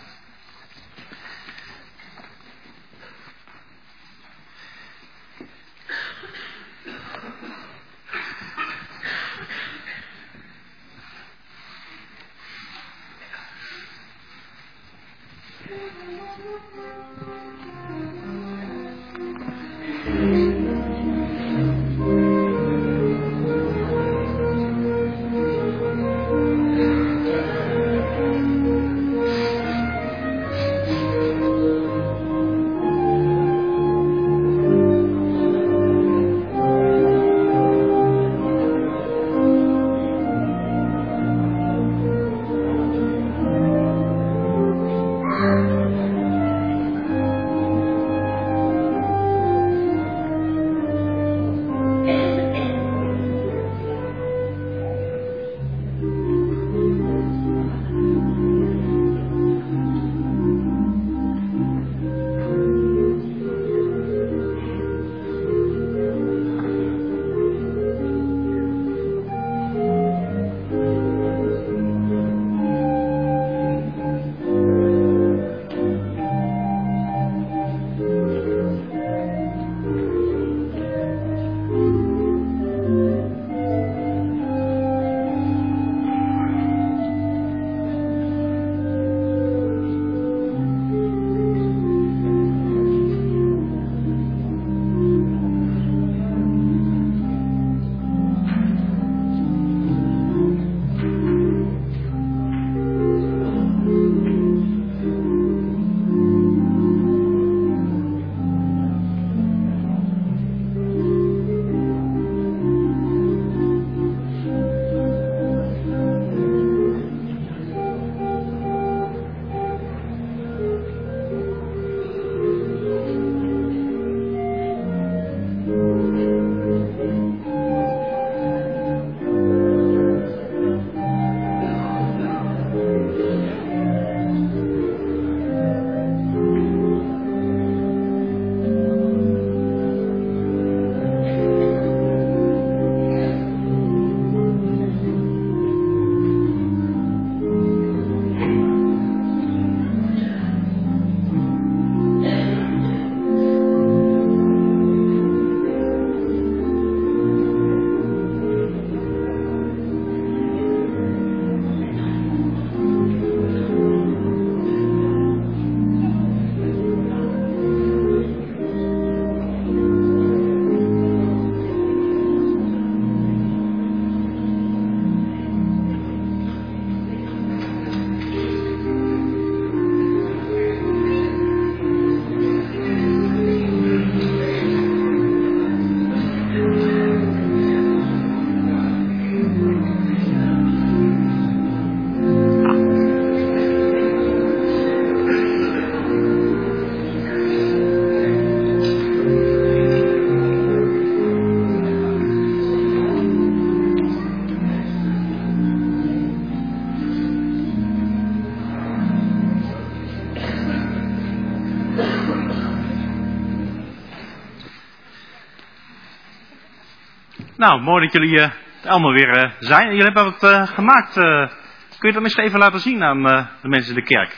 Nou, mooi dat jullie uh, allemaal weer uh, zijn. Jullie hebben wat uh, gemaakt. Uh, kun je dat misschien even laten zien aan uh, de mensen in de kerk?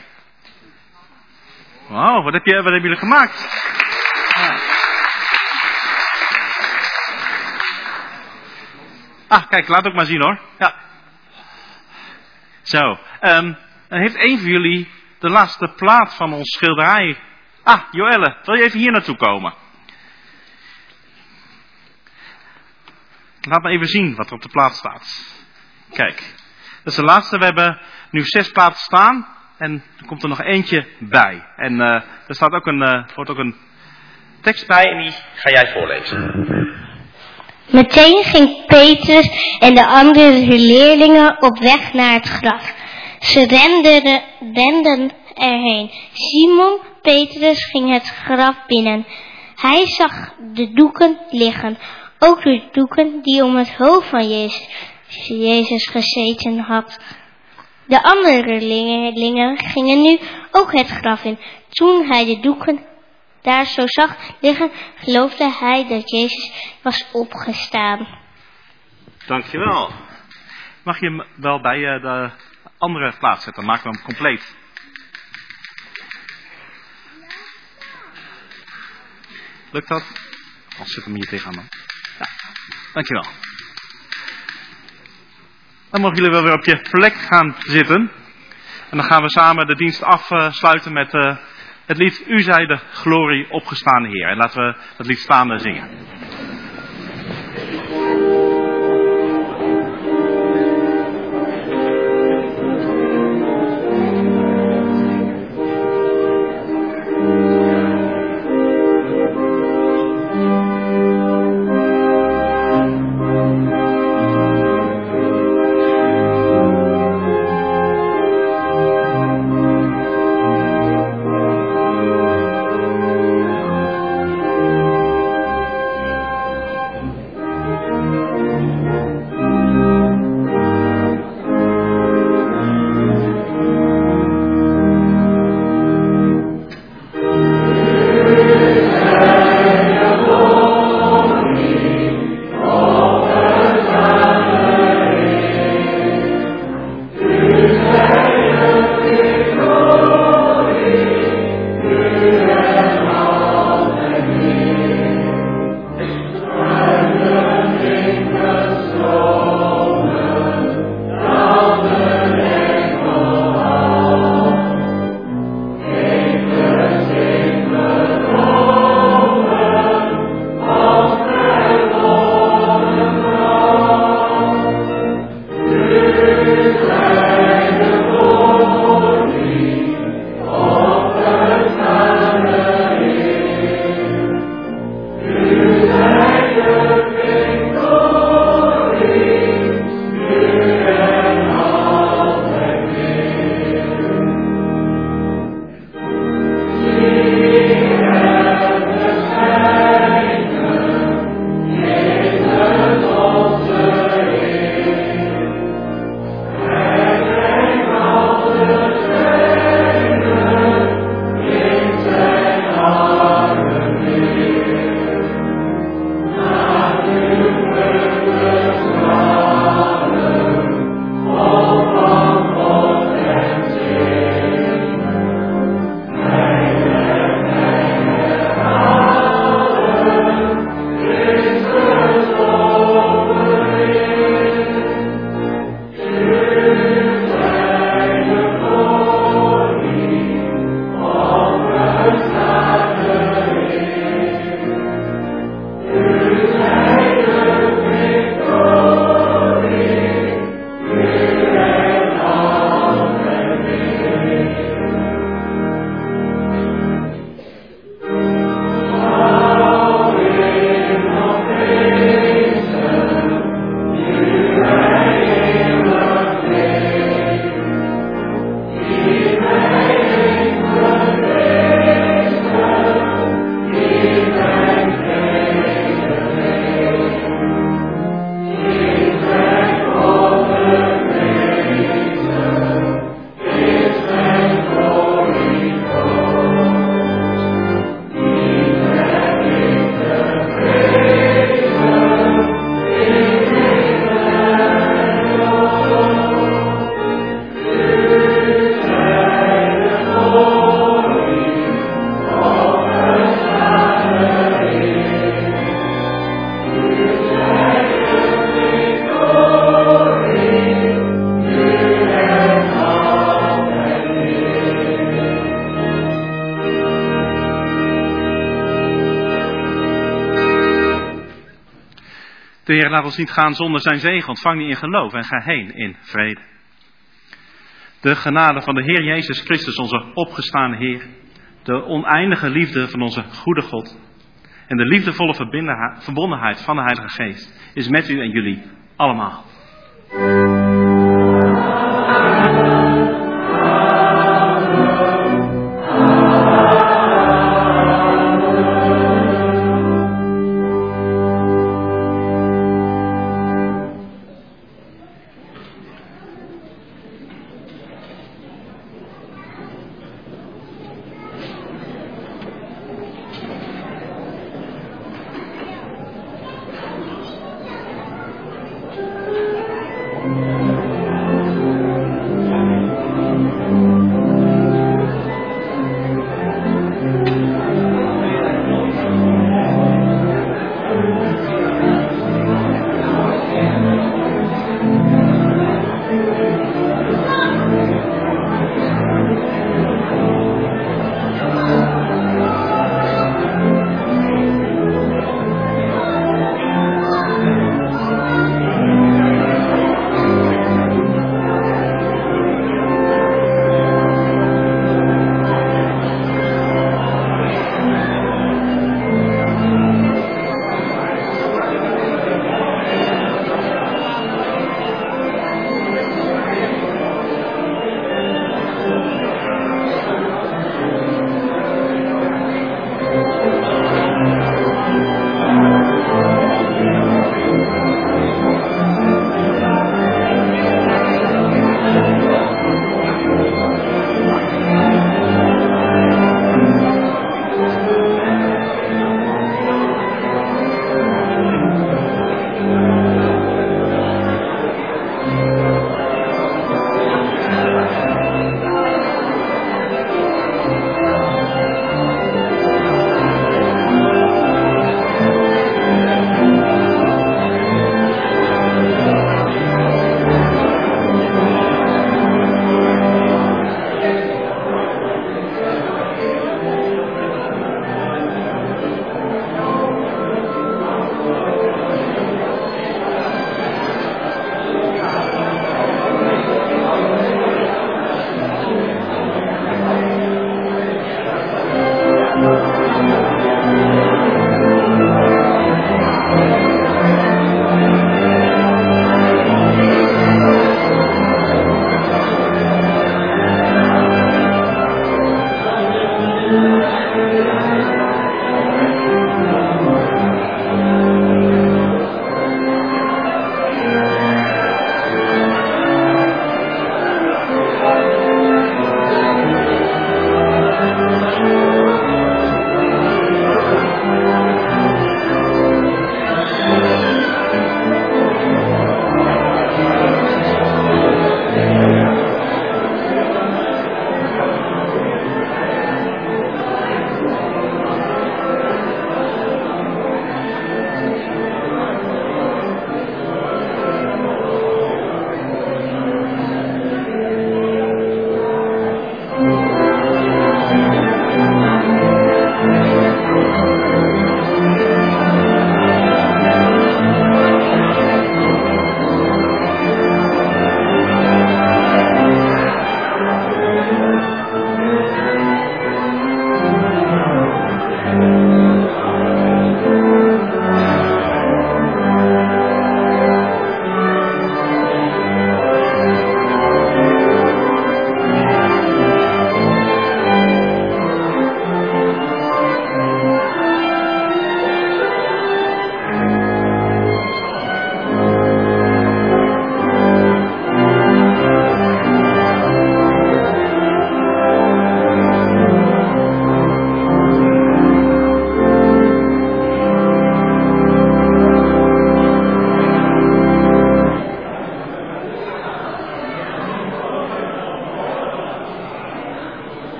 Wauw, wat, heb je, wat hebben jullie gemaakt? Ah, kijk, laat het ook maar zien hoor. Ja. Zo. Um, heeft een van jullie de laatste plaat van ons schilderij? Ah, Joelle, wil je even hier naartoe komen? Laat me even zien wat er op de plaat staat. Kijk, dat is de laatste. We hebben nu zes platen staan. En er komt er nog eentje bij. En uh, er staat ook een, uh, wordt ook een tekst bij en die ga jij voorlezen. Meteen ging Petrus en de andere leerlingen op weg naar het graf. Ze renden, renden erheen. Simon Petrus ging het graf binnen. Hij zag de doeken liggen. Ook de doeken die om het hoofd van Jezus, Jezus gezeten had. De andere leerlingen gingen nu ook het graf in. Toen hij de doeken daar zo zag liggen, geloofde hij dat Jezus was opgestaan. Dankjewel. Mag je hem wel bij uh, de andere plaats zetten? Dan maken we hem compleet. Lukt dat? Of zit hem hier tegenaan dan? Ja, dankjewel. Dan mogen jullie wel weer op je plek gaan zitten. En dan gaan we samen de dienst afsluiten met uh, het lied U zij de glorie opgestaande Heer. En laten we dat lied staande zingen. De Heer laat ons niet gaan zonder zijn zegen. Ontvang die in geloof en ga heen in vrede. De genade van de Heer Jezus Christus, onze opgestaande Heer. De oneindige liefde van onze goede God. En de liefdevolle verbondenheid van de Heilige Geest is met u en jullie allemaal.